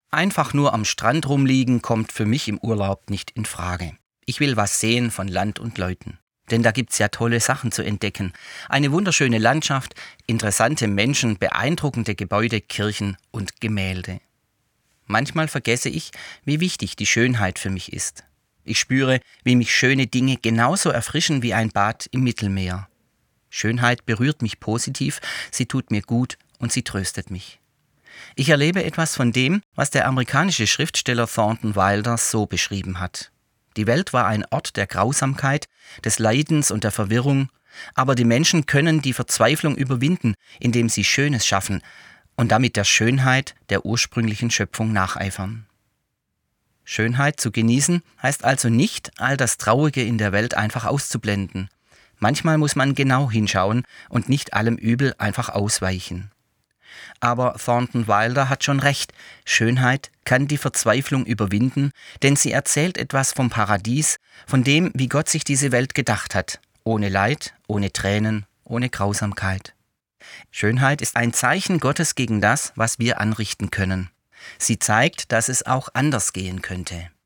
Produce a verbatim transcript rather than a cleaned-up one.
Einfach nur am Strand rumliegen kommt für mich im Urlaub nicht in Frage. Ich will was sehen von Land und Leuten. Denn da gibt's ja tolle Sachen zu entdecken. Eine wunderschöne Landschaft, interessante Menschen, beeindruckende Gebäude, Kirchen und Gemälde. Manchmal vergesse ich, wie wichtig die Schönheit für mich ist. Ich spüre, wie mich schöne Dinge genauso erfrischen wie ein Bad im Mittelmeer. Schönheit berührt mich positiv, sie tut mir gut und sie tröstet mich. Ich erlebe etwas von dem, was der amerikanische Schriftsteller Thornton Wilder so beschrieben hat. Die Welt war ein Ort der Grausamkeit, des Leidens und der Verwirrung, aber die Menschen können die Verzweiflung überwinden, indem sie Schönes schaffen und damit der Schönheit der ursprünglichen Schöpfung nacheifern. Schönheit zu genießen heißt also nicht, all das Traurige in der Welt einfach auszublenden. Manchmal muss man genau hinschauen und nicht allem Übel einfach ausweichen. Aber Thornton Wilder hat schon recht, Schönheit kann die Verzweiflung überwinden, denn sie erzählt etwas vom Paradies, von dem, wie Gott sich diese Welt gedacht hat, ohne Leid, ohne Tränen, ohne Grausamkeit. Schönheit ist ein Zeichen Gottes gegen das, was wir anrichten können. Sie zeigt, dass es auch anders gehen könnte.